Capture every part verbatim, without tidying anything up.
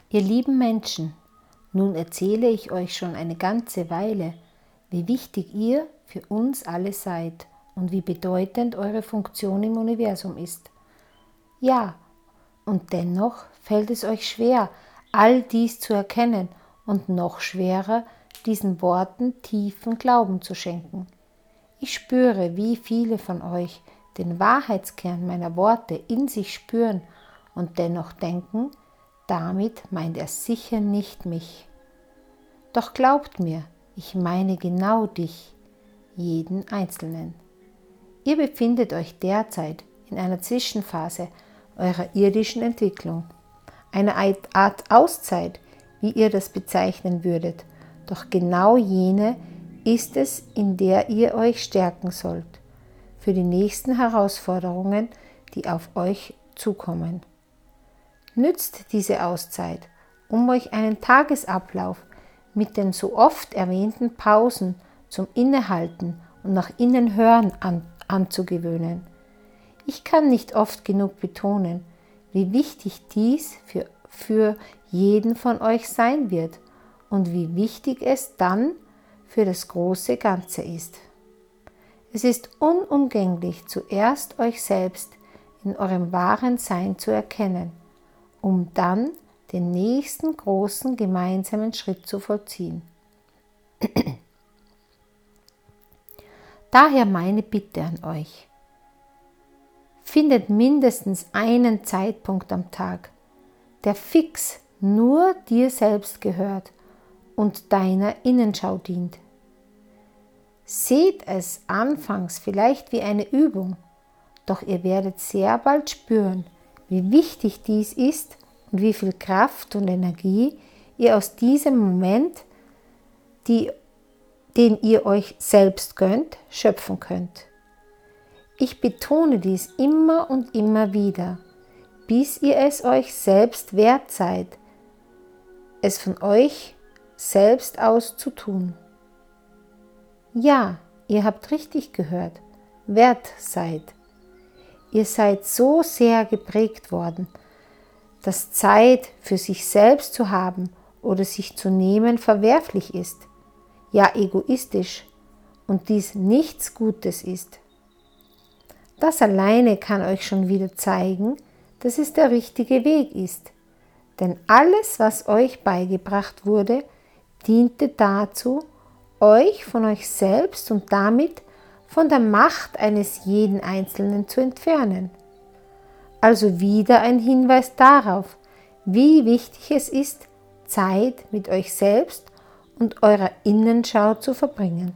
Ihr lieben Menschen, nun erzähle ich euch schon eine ganze Weile, wie wichtig ihr für uns alle seid und wie bedeutend eure Funktion im Universum ist. Ja, und dennoch fällt es euch schwer, all dies zu erkennen und noch schwerer, diesen Worten tiefen Glauben zu schenken. Ich spüre, wie viele von euch den Wahrheitskern meiner Worte in sich spüren und dennoch denken, damit meint er sicher nicht mich. Doch glaubt mir, ich meine genau dich, jeden Einzelnen. Ihr befindet euch derzeit in einer Zwischenphase eurer irdischen Entwicklung, eine Art Auszeit, wie ihr das bezeichnen würdet, doch genau jene ist es, in der ihr euch stärken sollt, für die nächsten Herausforderungen, die auf euch zukommen. Nützt diese Auszeit, um euch einen Tagesablauf mit den so oft erwähnten Pausen zum Innehalten und nach innen hören an, anzugewöhnen. Ich kann nicht oft genug betonen, wie wichtig dies für, für jeden von euch sein wird und wie wichtig es dann für das große Ganze ist. Es ist unumgänglich, zuerst euch selbst in eurem wahren Sein zu erkennen, um dann den nächsten großen gemeinsamen Schritt zu vollziehen. Daher meine Bitte an euch. Findet mindestens einen Zeitpunkt am Tag, der fix nur dir selbst gehört und deiner Innenschau dient. Seht es anfangs vielleicht wie eine Übung, doch ihr werdet sehr bald spüren, wie wichtig dies ist und wie viel Kraft und Energie ihr aus diesem Moment, die, den ihr euch selbst gönnt, schöpfen könnt. Ich betone dies immer und immer wieder, bis ihr es euch selbst wert seid, es von euch selbst aus zu tun. Ja, ihr habt richtig gehört, wert seid. Ihr seid so sehr geprägt worden, dass Zeit für sich selbst zu haben oder sich zu nehmen verwerflich ist, ja egoistisch und dies nichts Gutes ist. Das alleine kann euch schon wieder zeigen, dass es der richtige Weg ist, denn alles, was euch beigebracht wurde, diente dazu, euch von euch selbst und damit von der Macht eines jeden Einzelnen zu entfernen. Also wieder ein Hinweis darauf, wie wichtig es ist, Zeit mit euch selbst und eurer Innenschau zu verbringen.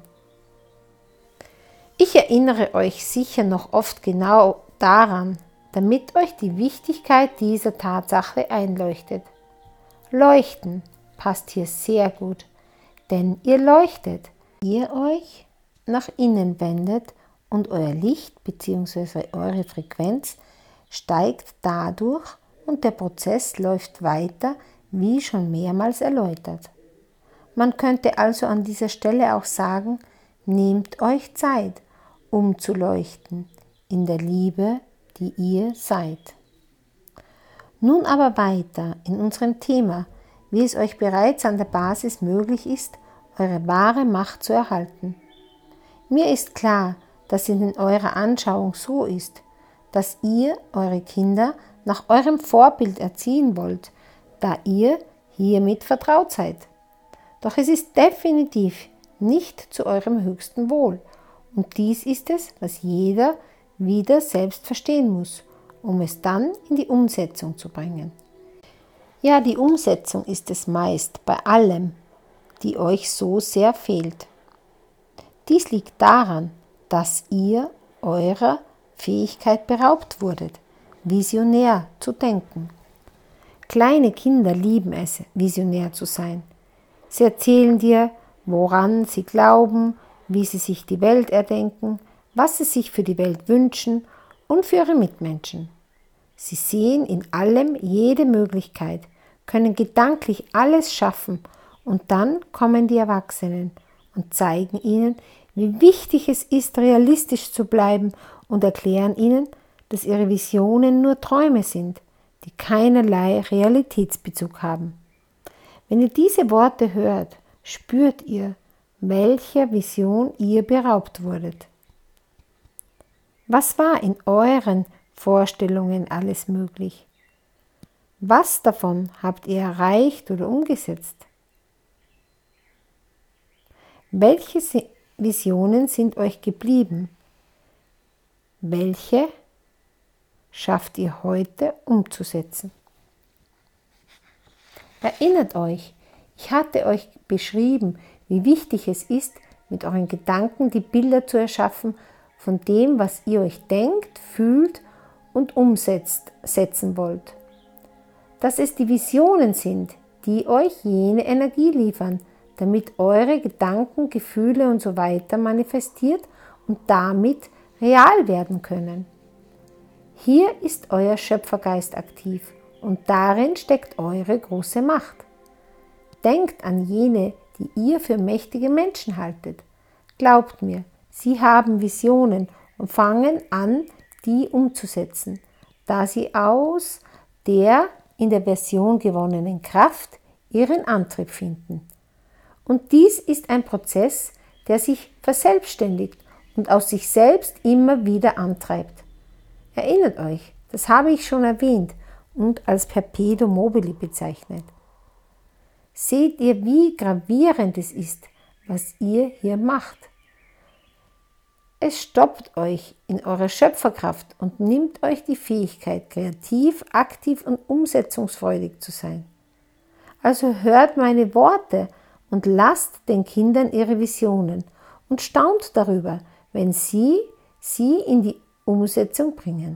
Ich erinnere euch sicher noch oft genau daran, damit euch die Wichtigkeit dieser Tatsache einleuchtet. Leuchten passt hier sehr gut, denn ihr leuchtet, ihr euch nach innen wendet und euer Licht bzw. eure Frequenz steigt dadurch und der Prozess läuft weiter, wie schon mehrmals erläutert. Man könnte also an dieser Stelle auch sagen, nehmt euch Zeit, um zu leuchten in der Liebe, die ihr seid. Nun aber weiter in unserem Thema, wie es euch bereits an der Basis möglich ist, eure wahre Macht zu erhalten. Mir ist klar, dass es in eurer Anschauung so ist, dass ihr eure Kinder nach eurem Vorbild erziehen wollt, da ihr hiermit vertraut seid. Doch es ist definitiv nicht zu eurem höchsten Wohl und dies ist es, was jeder wieder selbst verstehen muss, um es dann in die Umsetzung zu bringen. Ja, die Umsetzung ist es meist bei allem, die euch so sehr fehlt. Dies liegt daran, dass ihr eurer Fähigkeit beraubt wurdet, visionär zu denken. Kleine Kinder lieben es, visionär zu sein. Sie erzählen dir, woran sie glauben, wie sie sich die Welt erdenken, was sie sich für die Welt wünschen und für ihre Mitmenschen. Sie sehen in allem jede Möglichkeit, können gedanklich alles schaffen und dann kommen die Erwachsenen und zeigen ihnen, wie wichtig es ist, realistisch zu bleiben und erklären ihnen, dass ihre Visionen nur Träume sind, die keinerlei Realitätsbezug haben. Wenn ihr diese Worte hört, spürt ihr, welcher Vision ihr beraubt wurdet. Was war in euren Vorstellungen alles möglich? Was davon habt ihr erreicht oder umgesetzt? Welche Visionen sind euch geblieben? Welche schafft ihr heute umzusetzen? Erinnert euch, ich hatte euch beschrieben, wie wichtig es ist, mit euren Gedanken die Bilder zu erschaffen von dem, was ihr euch denkt, fühlt und umsetzen wollt. Dass es die Visionen sind, die euch jene Energie liefern, damit eure Gedanken, Gefühle und so weiter manifestiert und damit real werden können. Hier ist euer Schöpfergeist aktiv und darin steckt eure große Macht. Denkt an jene, die ihr für mächtige Menschen haltet. Glaubt mir, sie haben Visionen und fangen an, die umzusetzen, da sie aus der in der Version gewonnenen Kraft ihren Antrieb finden. Und dies ist ein Prozess, der sich verselbstständigt und aus sich selbst immer wieder antreibt. Erinnert euch, das habe ich schon erwähnt und als Perpetuum mobile bezeichnet. Seht ihr, wie gravierend es ist, was ihr hier macht? Es stoppt euch in eurer Schöpferkraft und nimmt euch die Fähigkeit, kreativ, aktiv und umsetzungsfreudig zu sein. Also hört meine Worte und lasst den Kindern ihre Visionen und staunt darüber, wenn sie sie in die Umsetzung bringen.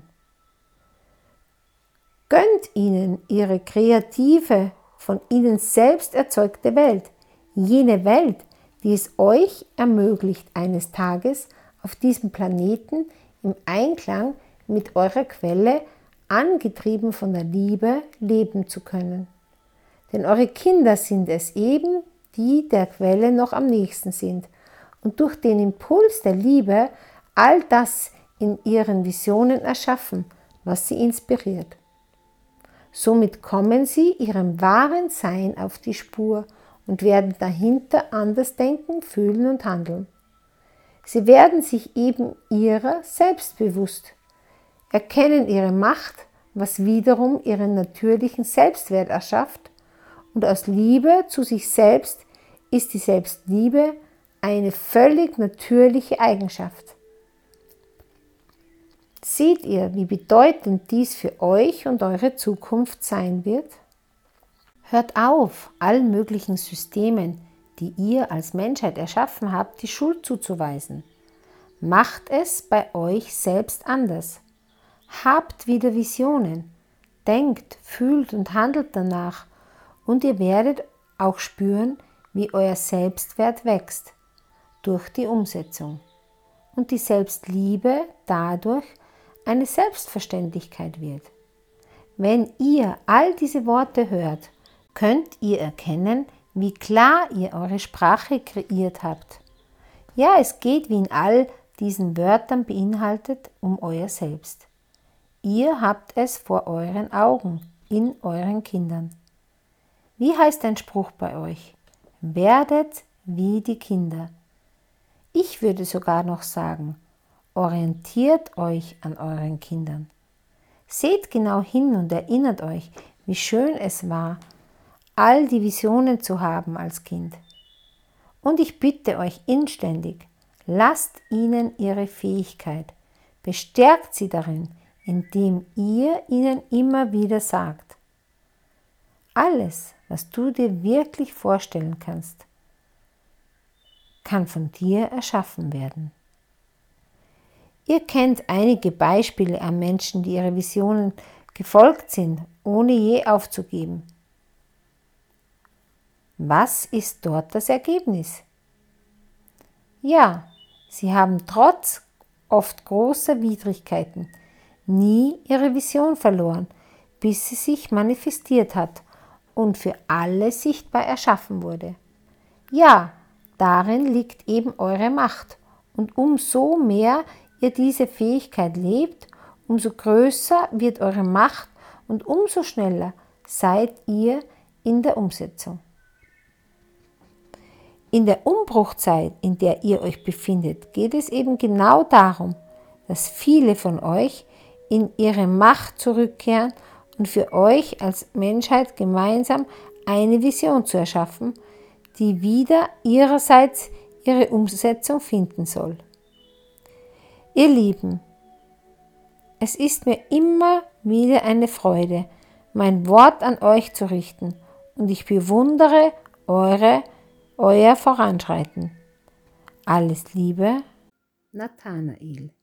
Gönnt ihnen ihre kreative, von ihnen selbst erzeugte Welt, jene Welt, die es euch ermöglicht, eines Tages auf diesem Planeten im Einklang mit eurer Quelle, angetrieben von der Liebe, leben zu können. Denn eure Kinder sind es eben, die der Quelle noch am nächsten sind und durch den Impuls der Liebe all das in ihren Visionen erschaffen, was sie inspiriert. Somit kommen sie ihrem wahren Sein auf die Spur und werden dahinter anders denken, fühlen und handeln. Sie werden sich eben ihrer selbst bewusst, erkennen ihre Macht, was wiederum ihren natürlichen Selbstwert erschafft, und aus Liebe zu sich selbst ist die Selbstliebe eine völlig natürliche Eigenschaft. Seht ihr, wie bedeutend dies für euch und eure Zukunft sein wird? Hört auf, allen möglichen Systemen, die ihr als Menschheit erschaffen habt, die Schuld zuzuweisen. Macht es bei euch selbst anders. Habt wieder Visionen, denkt, fühlt und handelt danach und ihr werdet auch spüren, wie euer Selbstwert wächst durch die Umsetzung und die Selbstliebe dadurch eine Selbstverständlichkeit wird. Wenn ihr all diese Worte hört, könnt ihr erkennen, wie klar ihr eure Sprache kreiert habt. Ja, es geht, wie in all diesen Wörtern beinhaltet, um euer Selbst. Ihr habt es vor euren Augen, in euren Kindern. Wie heißt ein Spruch bei euch? Werdet wie die Kinder. Ich würde sogar noch sagen, orientiert euch an euren Kindern. Seht genau hin und erinnert euch, wie schön es war, all die Visionen zu haben als Kind. Und ich bitte euch inständig, lasst ihnen ihre Fähigkeit, bestärkt sie darin, indem ihr ihnen immer wieder sagt, alles, was du dir wirklich vorstellen kannst, kann von dir erschaffen werden. Ihr kennt einige Beispiele an Menschen, die ihre Visionen gefolgt sind, ohne je aufzugeben. Was ist dort das Ergebnis? Ja, sie haben trotz oft großer Widrigkeiten nie ihre Vision verloren, bis sie sich manifestiert hat und für alle sichtbar erschaffen wurde. Ja, darin liegt eben eure Macht und umso mehr ihr diese Fähigkeit lebt, umso größer wird eure Macht und umso schneller seid ihr in der Umsetzung. In der Umbruchzeit, in der ihr euch befindet, geht es eben genau darum, dass viele von euch in ihre Macht zurückkehren und für euch als Menschheit gemeinsam eine Vision zu erschaffen, die wieder ihrerseits ihre Umsetzung finden soll. Ihr Lieben, es ist mir immer wieder eine Freude, mein Wort an euch zu richten und ich bewundere eure, euer Voranschreiten. Alles Liebe, Nathanael.